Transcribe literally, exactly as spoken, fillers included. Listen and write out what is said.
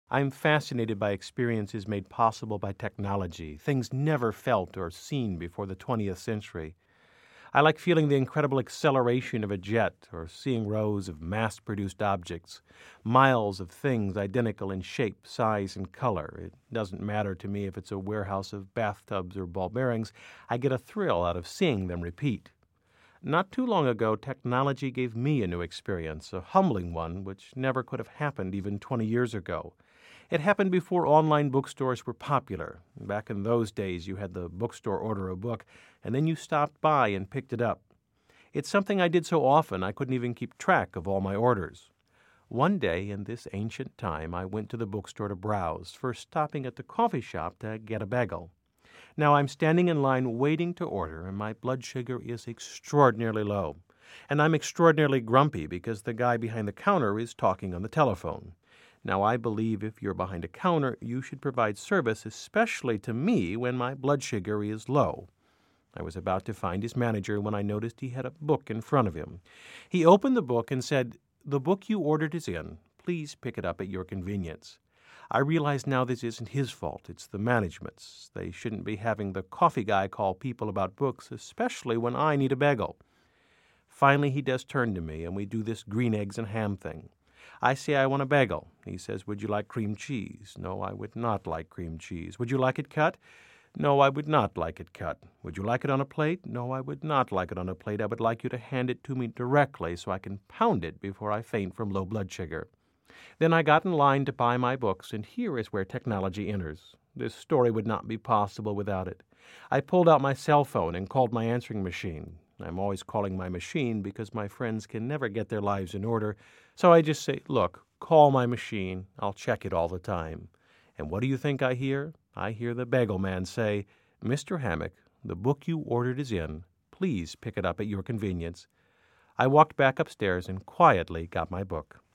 I'm fascinated by experiences made possible by technology, things never felt or seen before the twentieth century. I like feeling the incredible acceleration of a jet or seeing rows of mass-produced objects, miles of things identical in shape, size, and color. It doesn't matter to me if it's a warehouse of bathtubs or ball bearings. I get a thrill out of seeing them repeat. Not too long ago, technology gave me a new experience, a humbling one which never could have happened even twenty years ago. It happened before online bookstores were popular. Back in those days, you had the bookstore order a book, and then you stopped by and picked it up. It's something I did so often I couldn't even keep track of all my orders. One day in this ancient time, I went to the bookstore to browse, first stopping at the coffee shop to get a bagel. Now I'm standing in line waiting to order, and my blood sugar is extraordinarily low. And I'm extraordinarily grumpy because the guy behind the counter is talking on the telephone. Now, I believe if you're behind a counter, you should provide service, especially to me when my blood sugar is low. I was about to find his manager when I noticed he had a book in front of him. He opened the book and said, "The book you ordered is in. Please pick it up at your convenience." I realize now this isn't his fault. It's the management's. They shouldn't be having the coffee guy call people about books, especially when I need a bagel. Finally, he does turn to me, and we do this green eggs and ham thing. I say I want a bagel. He says, "Would you like cream cheese?" No, I would not like cream cheese. "Would you like it cut?" No, I would not like it cut. "Would you like it on a plate?" No, I would not like it on a plate. I would like you to hand it to me directly so I can pound it before I faint from low blood sugar. Then I got in line to buy my books, and here is where technology enters. This story would not be possible without it. I pulled out my cell phone and called my answering machine. I'm always calling my machine because my friends can never get their lives in order, so I just say, "Look, call my machine. I'll check it all the time." And what do you think I hear? I hear the bagel man say, "Mister Hammock, the book you ordered is in. Please pick it up at your convenience." I walked back upstairs and quietly got my book.